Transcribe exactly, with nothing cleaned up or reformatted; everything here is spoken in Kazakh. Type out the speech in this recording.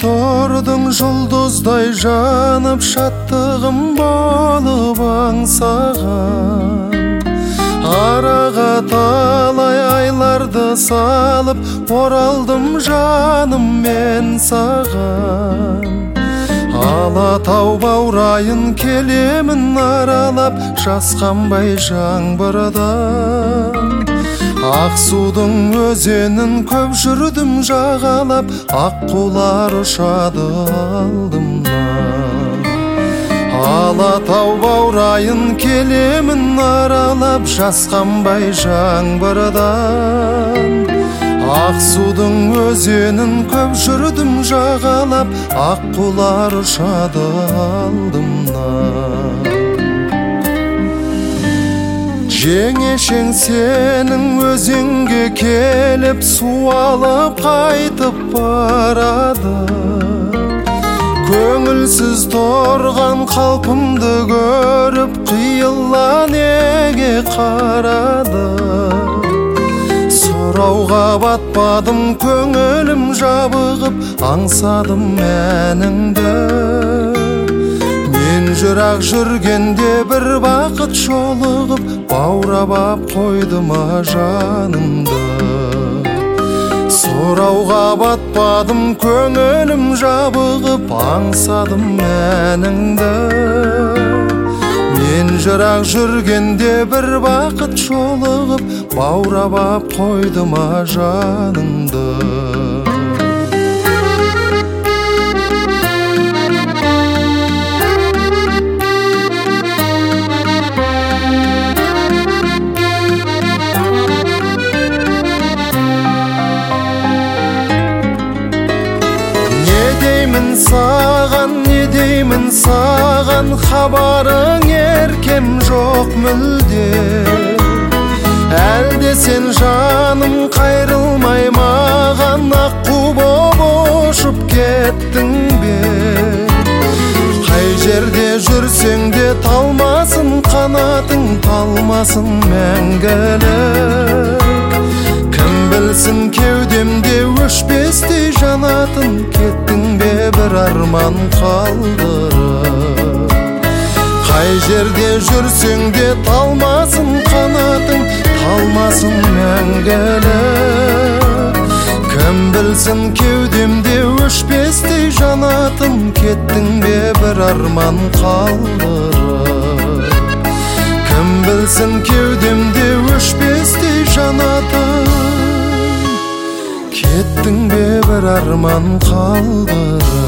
тордың жұлдыздай жанып шаттығым болып аңсаған. Араға талай айларды салып оралдым жаным мен саған. Алатау баурайын келемін аралап жасқанбай жаңбырдан. Ақсудың өзенін көп жүрдім жағалап, аққулар ұшады алдымнан. Алатау баурайын келемін аралап жасқанбай жаңбырдан. Ақсудың өзенін көп жүрдім жағалап, аққулар ұшады алдымнан. Жеңешең сенің өзенге келіп су алып қайтып барады. Көңілсіз тұрған қалпымды көріп қиыла неге қарады. Сұрауға батпадым, көңілім жабығып, аңсадым әніңді. Мен жырақ жүргенде бір бақыт жолығып, баурап ап қойды ма жанымды. Сұрауға батпадым, көңілім жабығып, аңсадым әніңді. Мен жырақ жүргенде бір бақыт жолығып, баурап ап қойды ма жанымды. Саған не деймін саған, хабарың еркем жоқ мүлде. Әлде сен жаным қайрылмай маған, аққу боп ұшып кеттің бе? Қай жерде жүрсең де талмасын қанатың, талмасын мәңгілік. Кім білсін кеудемде өшпестей жанатын, кеттің бе бір арман қалдырып. Қай жерде жүрсең де талмасын қанатың, талмасын мәңгілік. Кім білсін кеудемде өшпестей жанатын, кеттің бе бір арман қалдырып. Кім білсін кеудемде өшпестей жанатын, кеттің бе бір арман қалдырып.